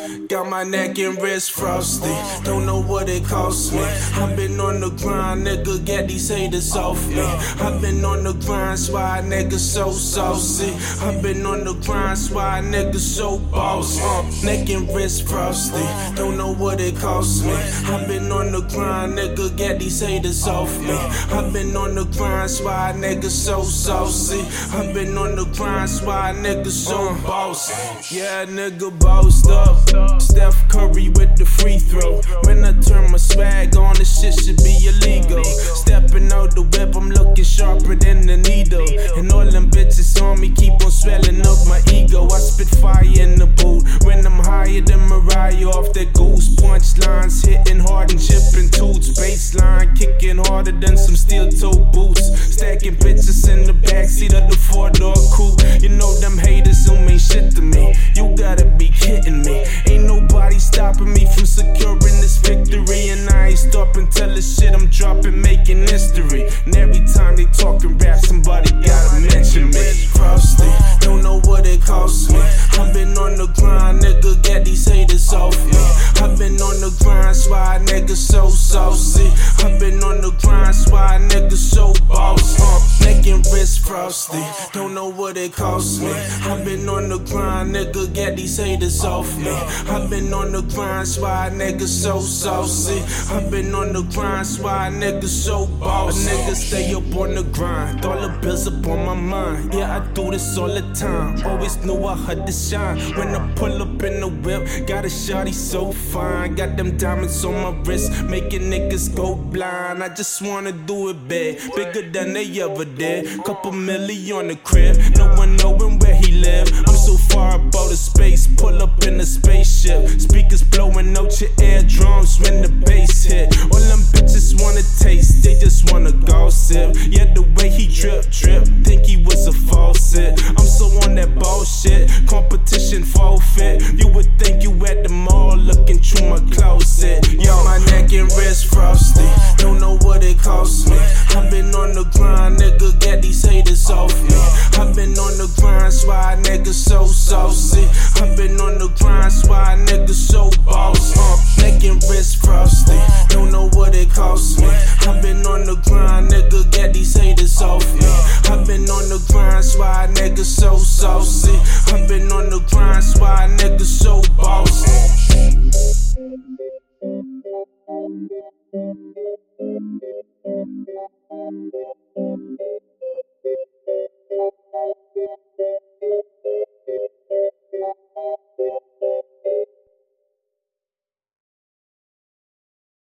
Got my neck and wrist frosty, don't know what it cost me. I've been on the grind, nigga, get these haters off me. I've been on the grind, why niggas so saucy. I've been on the grind, why niggas so boss. Neck and wrist frosty, don't know what it cost me. I've been on the grind, nigga, get these haters off me. I've been on the grind, why niggas so saucy. I've been on the grind, why niggas so boss. Yeah, nigga bossed up. Steph Curry with the free throw. When I turn my swag on, this shit should be illegal. Stepping out the whip, I'm looking sharper than the needle. And all them bitches on me keep on swelling up my ego. I spit fire in the booth when I'm higher than Mariah off that goose. Punchlines hitting hard and chipping toots. Baseline kicking harder than some steel toe boots. Stacking bitches in the backseat of the 4-door coupe. You know them haters who mean shit to me. You gotta be kidding me. Ain't nobody stopping me from securing this victory. And I ain't stopping till the shit I'm dropping making history. And every time they talking rap, somebody gotta mention me. Frosty, don't know what it cost me. I've been on the grind, nigga, get these haters off me. I've been on the grind, why niggas so saucy. I've been on the grind, why niggas so boss. Neck and wrist frosty, don't know what it cost me. I've been on the grind, nigga, get these haters off me. I've been on the grind, why niggas so saucy. I've been on the grind, why niggas so boss. A nigga stay up on the grind, all the bills up on my mind. Yeah, I do this all the time. Always knew I had to shine. When I pull up in the whip, got a shawty so fine. Got them diamonds on my wrist, making niggas go blind. I just wanna do it big, bigger than they ever did. Couple million on the crib, no one knowing where he live. I'm so far above the space, pull up in a spaceship. Speakers blowing out your eardrums when the bass hit. All them bitches wanna taste, they just wanna gossip. Yeah, the way he drip, think he was a faucet. I'm so on that bullshit, competition forfeit. You would think you at the mall looking through my closet. Yo, my neck and wrist frosty, don't know what it cost me. I've been on the grind, nigga, get these haters off me. I've been on the grind, why niggas so saucy. I've been on the grind, why niggas so boss. Neck and wrist frosty, don't know what it cost me. I've been on the grind, nigga, get these haters off me. I've been on the grind, why niggas so saucy. I've been on the grind, why niggas so boss.